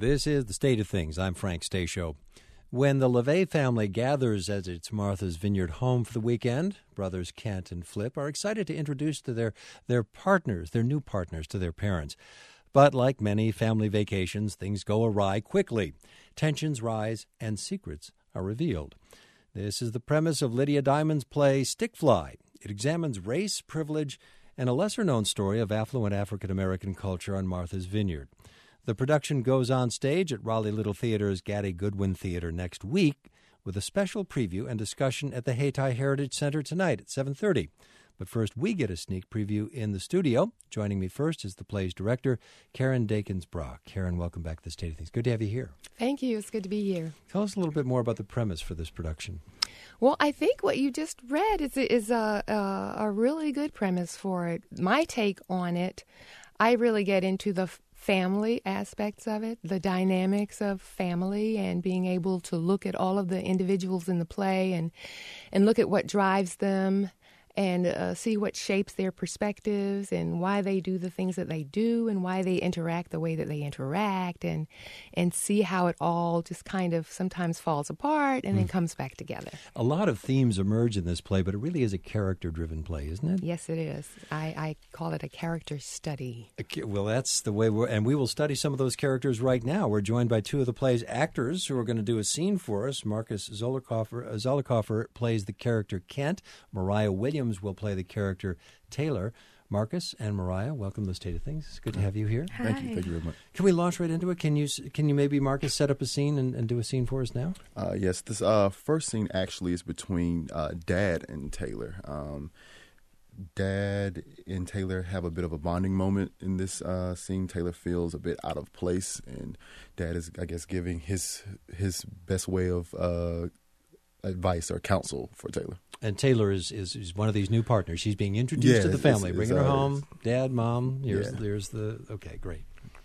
This is The State of Things. I'm Frank Stasio. When the LeVay family gathers at its Martha's Vineyard home for the weekend, brothers Kent and Flip are excited to introduce to their new partners to their parents. But like many family vacations, things go awry quickly. Tensions rise and secrets are revealed. This is the premise of Lydia Diamond's play Stick Fly. It examines race, privilege, and a lesser-known story of affluent African-American culture on Martha's Vineyard. The production goes on stage at Raleigh Little Theater's Gatty Goodwin Theater next week with a special preview and discussion at the Hayti Heritage Center tonight at 7:30. But first, we get a sneak preview in the studio. Joining me first is the play's director, Karen Dakins-Brock. Karen, welcome back to The State of Things. Good to have you here. Thank you. It's good to be here. Tell us a little bit more about the premise for this production. Well, I think what you just read is a really good premise for it. My take on it, I really get into the family aspects of it, the dynamics of family, and being able to look at all of the individuals in the play and look at what drives them and see what shapes their perspectives and why they do the things that they do and why they interact the way that they interact, and see how it all just kind of sometimes falls apart and then comes back together. A lot of themes emerge in this play, but it really is a character-driven play, isn't it? Yes, it is. I call it a character study. Well, that's the way and we will study some of those characters right now. We're joined by two of the play's actors who are going to do a scene for us. Marcus Zollicoffer plays the character Kent. Mariah Williams will play the character Taylor. Marcus and Mariah, welcome to The State of Things. It's good to have you here. Hi. Thank you very much. Can we launch right into it? Can you maybe, Marcus, set up a scene and do a scene for us now? Yes, this first scene actually is between Dad and Taylor. Dad and Taylor have a bit of a bonding moment in this scene. Taylor feels a bit out of place, and Dad is, I guess, giving his best way of advice or counsel for Taylor. And Taylor is one of these new partners. She's being introduced to the family, bringing her home. Dad, Mom, there's the... Okay, great.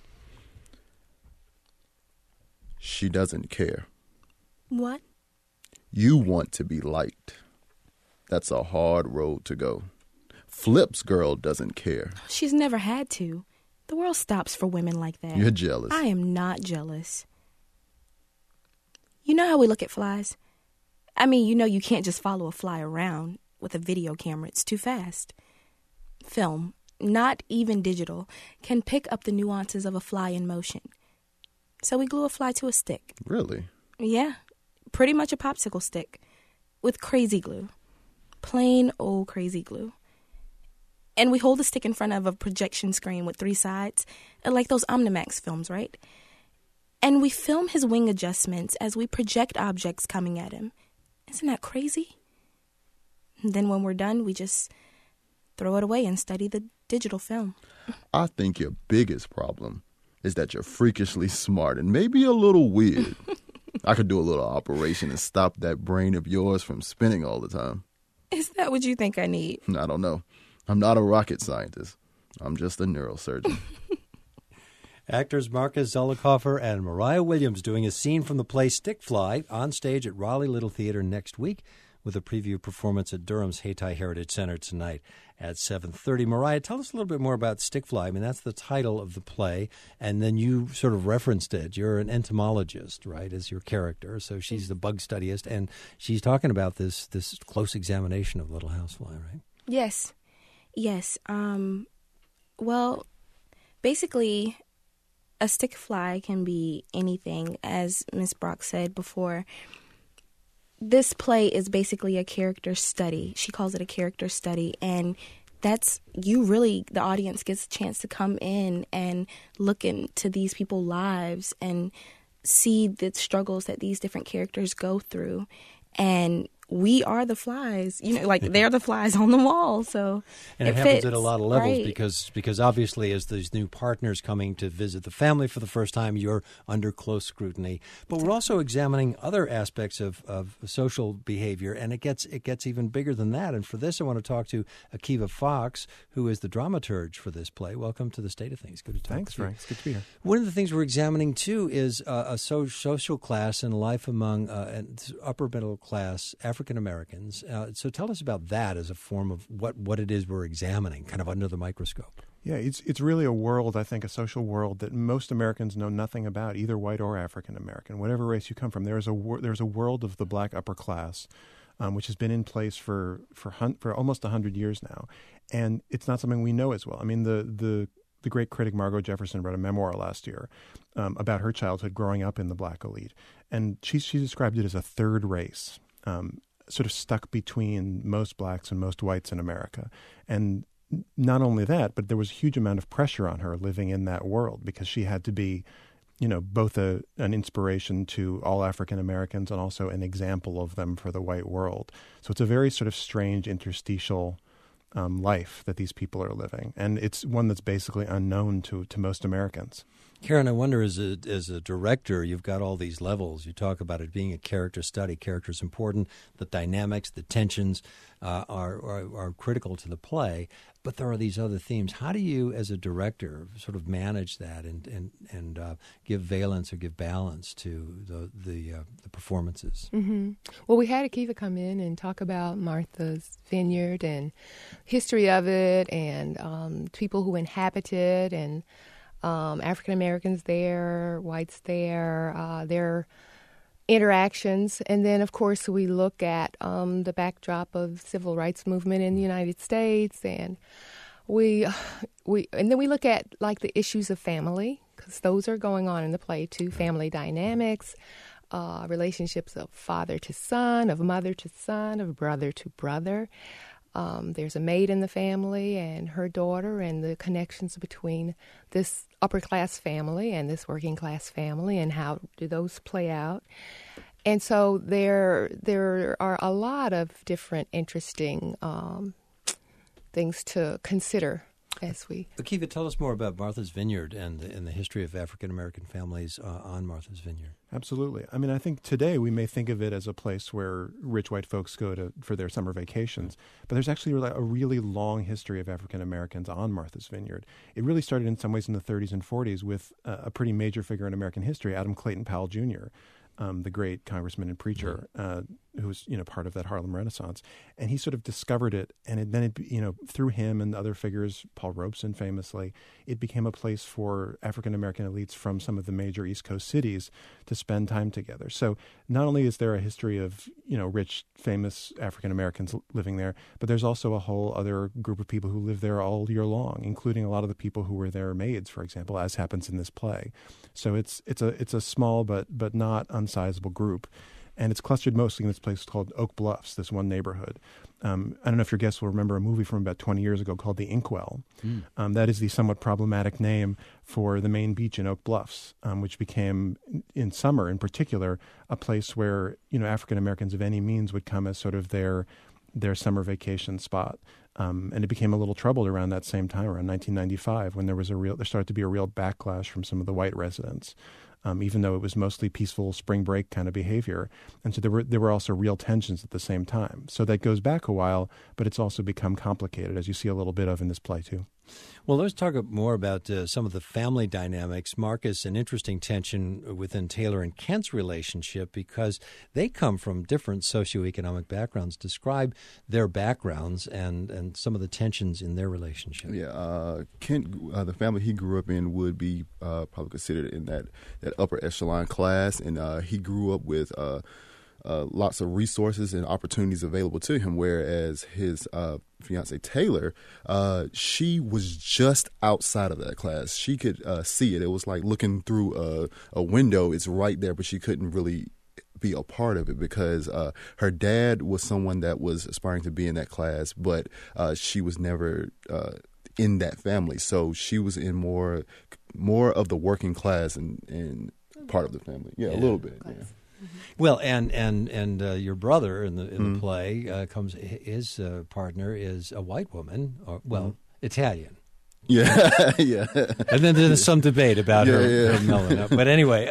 She doesn't care. What? You want to be liked. That's a hard road to go. Flip's girl doesn't care. She's never had to. The world stops for women like that. You're jealous. I am not jealous. You know how we look at flies? I mean, you can't just follow a fly around with a video camera. It's too fast. Film, not even digital, can pick up the nuances of a fly in motion. So we glue a fly to a stick. Really? Yeah, pretty much a popsicle stick with crazy glue. Plain old crazy glue. And we hold the stick in front of a projection screen with 3 sides, like those Omnimax films, right? And we film his wing adjustments as we project objects coming at him. Isn't that crazy? And then when we're done, we just throw it away and study the digital film. I think your biggest problem is that you're freakishly smart and maybe a little weird. I could do a little operation and stop that brain of yours from spinning all the time. Is that what you think I need? I don't know. I'm not a rocket scientist. I'm just a neurosurgeon. Actors Marcus Zollicoffer and Mariah Williams doing a scene from the play Stick Fly on stage at Raleigh Little Theater next week with a preview performance at Durham's Hayti Heritage Center tonight at 7:30. Mariah, tell us a little bit more about Stick Fly. I mean, that's the title of the play, and then you sort of referenced it. You're an entomologist, right, as your character. So she's the bug studiist, and she's talking about this close examination of little housefly, right? Yes. Well, basically, a stick fly can be anything, as Ms. Brock said before. This play is basically a character study. She calls it a character study, and that's the audience gets a chance to come in and look into these people's lives and see the struggles that these different characters go through. And we are the flies, they're the flies on the wall. So and it happens at a lot of levels, right? because obviously as these new partners coming to visit the family for the first time, you're under close scrutiny. But we're also examining other aspects of social behavior, and it gets even bigger than that. And for this, I want to talk to Akiva Fox, who is the dramaturge for this play. Welcome to The State of Things. Good to talk. Thanks, Frank. It's good to be here. One of the things we're examining too is a social class and life among upper middle class African Americans. So tell us about that as a form of what it is we're examining, kind of under the microscope. Yeah, it's really a world, I think, a social world that most Americans know nothing about, either white or African American, whatever race you come from. There's a world of the black upper class, which has been in place for almost 100 years now, and it's not something we know as well. I mean, the great critic Margot Jefferson wrote a memoir last year about her childhood growing up in the black elite, and she described it as a third race, sort of stuck between most blacks and most whites in America, and not only that, but there was a huge amount of pressure on her living in that world because she had to be, both an inspiration to all African Americans and also an example of them for the white world. So it's a very sort of strange interstitial life that these people are living, and it's one that's basically unknown to most Americans. Karen, I wonder, as a director, you've got all these levels. You talk about it being a character study. Character is important. The dynamics, the tensions are critical to the play. But there are these other themes. How do you, as a director, sort of manage that and give valence or give balance to the performances? Mm-hmm. Well, we had Akiva come in and talk about Martha's Vineyard and history of it and people who inhabit it and African Americans there, whites there, their interactions. And then, of course, we look at the backdrop of civil rights movement in the United States, and we look at like the issues of family, because those are going on in the play too. Family dynamics, relationships of father to son, of mother to son, of brother to brother. There's a maid in the family and her daughter, and the connections between this upper-class family and this working-class family, and how do those play out. And so there are a lot of different interesting things to consider as we... Akiva, tell us more about Martha's Vineyard and the history of African-American families on Martha's Vineyard. Absolutely. I mean, I think today we may think of it as a place where rich white folks go for their summer vacations, but there's actually a really long history of African Americans on Martha's Vineyard. It really started in some ways in the 30s and 40s with a pretty major figure in American history, Adam Clayton Powell Jr., the great congressman and preacher who was part of that Harlem Renaissance, and he sort of discovered it, and then through him and other figures, Paul Robeson famously, it became a place for African American elites from some of the major East Coast cities to spend time together. So not only is there a history of rich, famous African Americans living there, but there's also a whole other group of people who live there all year long, including a lot of the people who were their maids, for example, as happens in this play. So it's a small but not unsizable group. And it's clustered mostly in this place called Oak Bluffs, this one neighborhood. I don't know if your guests will remember a movie from about 20 years ago called The Inkwell. That is the somewhat problematic name for the main beach in Oak Bluffs, which became, in summer in particular, a place where African Americans of any means would come as sort of their summer vacation spot. And it became a little troubled around that same time, around 1995, when there started to be a real backlash from some of the white residents. Even though it was mostly peaceful spring break kind of behavior. And so there were also real tensions at the same time. So that goes back a while, but it's also become complicated, as you see a little bit of in this play, too. Well, let's talk more about some of the family dynamics. Marcus, an interesting tension within Taylor and Kent's relationship because they come from different socioeconomic backgrounds. Describe their backgrounds and some of the tensions in their relationship. Yeah, Kent, the family he grew up in would be probably considered in that upper echelon class, and he grew up with lots of resources and opportunities available to him, whereas his fiancée Taylor, she was just outside of that class. She could see it. It was like looking through a window. It's right there, but she couldn't really be a part of it because her dad was someone that was aspiring to be in that class, but she was never in that family. So she was in more of the working class and part of the family. Yeah, a little bit. Yeah. Well, and your brother in the play comes. His partner is a white woman, Italian. Yeah, yeah. And then there's some debate about her melon. But anyway,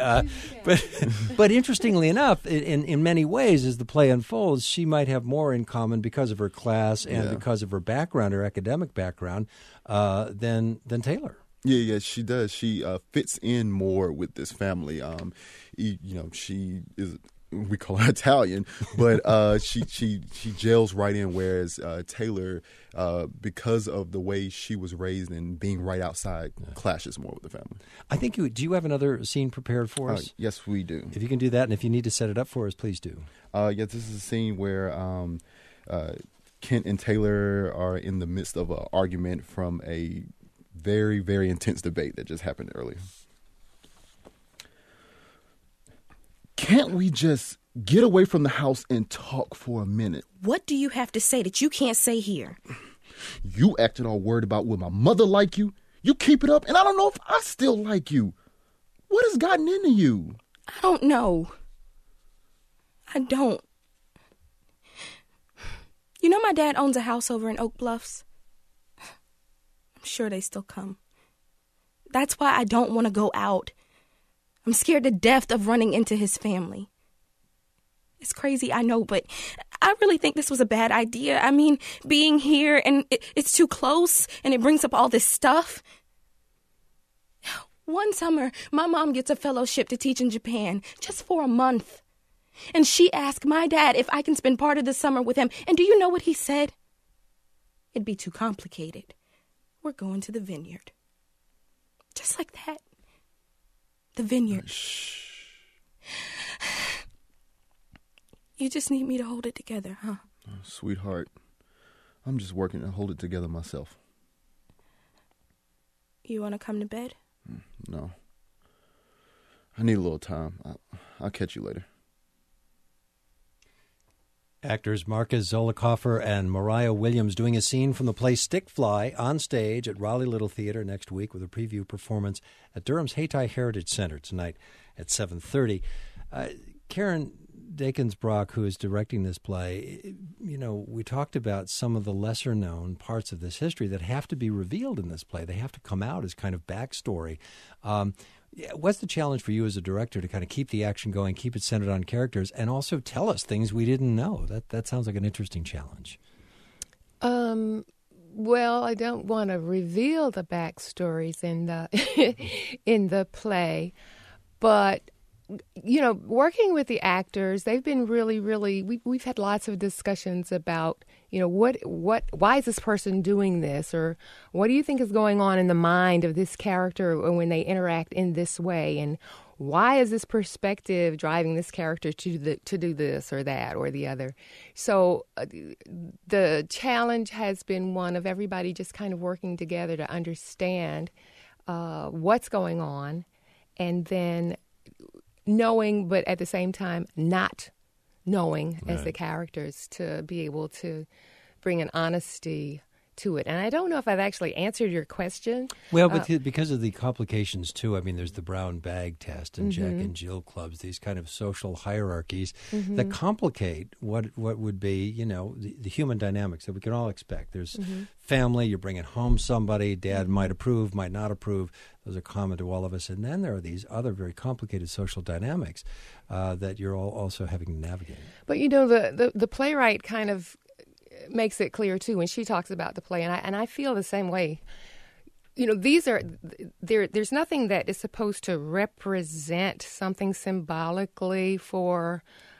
but interestingly enough, in many ways, as the play unfolds, she might have more in common because of her class and because of her background, her academic background, than Taylor. Yeah, she does. She fits in more with this family. She is we call her Italian, but she gels right in. Whereas Taylor, because of the way she was raised and being right outside, clashes more with the family. I think do you have another scene prepared for us? Yes, we do. If you can do that, and if you need to set it up for us, please do. Yes, this is a scene where Kent and Taylor are in the midst of an argument from a very, very intense debate that just happened earlier. Can't we just get away from the house and talk for a minute? What do you have to say that you can't say here? You acting all worried about will my mother like you? You keep it up, and I don't know if I still like you. What has gotten into you? I don't know. I don't. You know my dad owns a house over in Oak Bluffs? I'm sure they still come. That's why I don't want to go out. I'm scared to death of running into his family. It's crazy, I know, but I really think this was a bad idea. I mean, being here and it's too close and it brings up all this stuff. One summer, my mom gets a fellowship to teach in Japan just for a month. And she asked my dad if I can spend part of the summer with him. And do you know what he said? It'd be too complicated. We're going to the vineyard. Just like that. The vineyard. Shh. You just need me to hold it together, huh? Oh, sweetheart, I'm just working to hold it together myself. You want to come to bed? No. I need a little time. I'll catch you later. Actors Marcus Zollicoffer and Mariah Williams doing a scene from the play Stick Fly on stage at Raleigh Little Theater next week with a preview performance at Durham's Hayti Heritage Center tonight at 7:30. Karen Dakins-Brock, who is directing this play, we talked about some of the lesser-known parts of this history that have to be revealed in this play. They have to come out as kind of backstory. What's the challenge for you as a director to kind of keep the action going, keep it centered on characters, and also tell us things we didn't know? That sounds like an interesting challenge. Well, I don't want to reveal the backstories in the in the play, but working with the actors, they've been really, really. We've had lots of discussions about, why is this person doing this, or what do you think is going on in the mind of this character when they interact in this way, and why is this perspective driving this character to do this or that or the other? So the challenge has been one of everybody just kind of working together to understand what's going on, and then knowing, but at the same time not knowing as the characters, to be able to bring an honesty to it. And I don't know if I've actually answered your question. Well, but because of the complications, too. I mean, there's the brown bag test and Jack and Jill clubs, these kind of social hierarchies that complicate what would be, the human dynamics that we can all expect. There's family, you're bringing home somebody, dad might approve, might not approve. Those are common to all of us. And then there are these other very complicated social dynamics that you're all also having to navigate. But, the playwright kind of makes it clear too when she talks about the play, and I feel the same way. These are there's nothing that is supposed to represent something symbolically for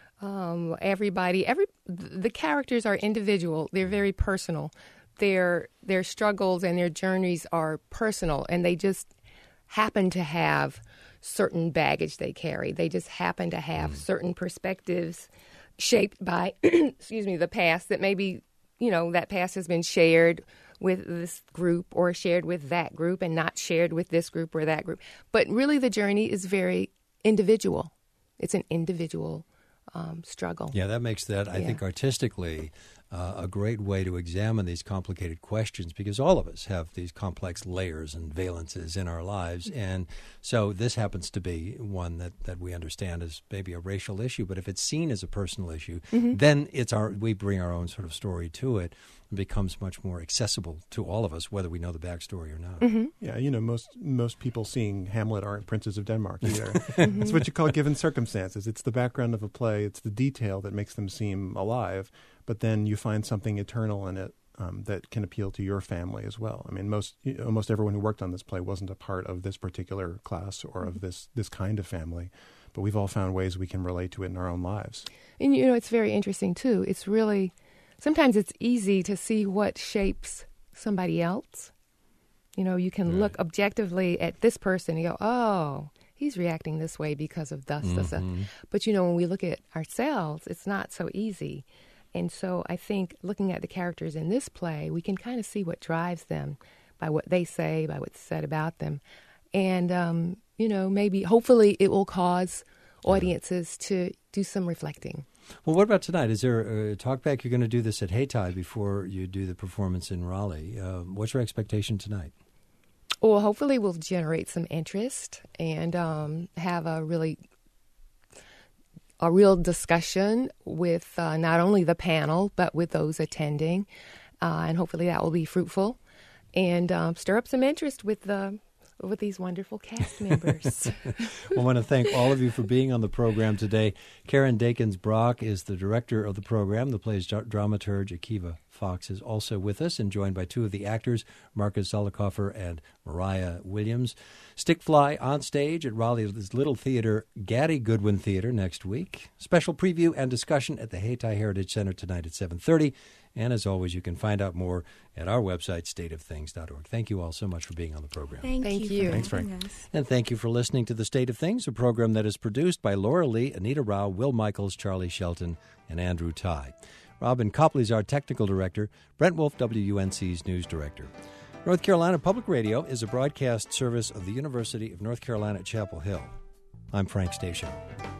everybody. The characters are individual. They're very personal. Their struggles and their journeys are personal, and they just happen to have certain baggage they carry. They just happen to have certain perspectives shaped by, the past that maybe, that past has been shared with this group or shared with that group and not shared with this group or that group. But really the journey is very individual. It's an individual struggle. Yeah, that makes that, I think, artistically a great way to examine these complicated questions, because all of us have these complex layers and valences in our lives. And so this happens to be one that we understand as maybe a racial issue, but if it's seen as a personal issue, then we bring our own sort of story to it. It becomes much more accessible to all of us, whether we know the backstory or not. Yeah, most people seeing Hamlet aren't princes of Denmark either. It's what you call given circumstances. It's the background of a play. It's the detail that makes them seem alive. But then you find something eternal in it that can appeal to your family as well. I mean, almost everyone who worked on this play wasn't a part of this particular class or of this kind of family. but we've all found ways we can relate to it in our own lives. And, it's very interesting, too. It's really, sometimes it's easy to see what shapes somebody else. You can look objectively at this person and go, oh, he's reacting this way because of thus. But, when we look at ourselves, it's not so easy. And so I think looking at the characters in this play, we can kind of see what drives them by what they say, by what's said about them. And, maybe, hopefully it will cause audiences to do some reflecting. Well, what about tonight? Is there a talkback? You're going to do this at Haytide before you do the performance in Raleigh. What's your expectation tonight? Well, hopefully we'll generate some interest and have a real discussion with not only the panel, but with those attending. And hopefully that will be fruitful and stir up some interest with these wonderful cast members. Well, I want to thank all of you for being on the program today. Karen Dakins-Brock is the director of the program. The play's dramaturge, Akiva Fox, is also with us and joined by two of the actors, Marcus Zollicoffer and Mariah Williams. Stickfly on stage at Raleigh's Little Theater, Gaddy Goodwin Theater next week. Special preview and discussion at the Hayti Heritage Center tonight at 7:30. And as always, you can find out more at our website, stateofthings.org. Thank you all so much for being on the program. Thank you. Thanks, Frank. And thank you for listening to The State of Things, a program that is produced by Laura Lee, Anita Rao, Will Michaels, Charlie Shelton, and Andrew Ty. Robin Copley is our technical director, Brent Wolf, WUNC's news director. North Carolina Public Radio is a broadcast service of the University of North Carolina at Chapel Hill. I'm Frank Stasio.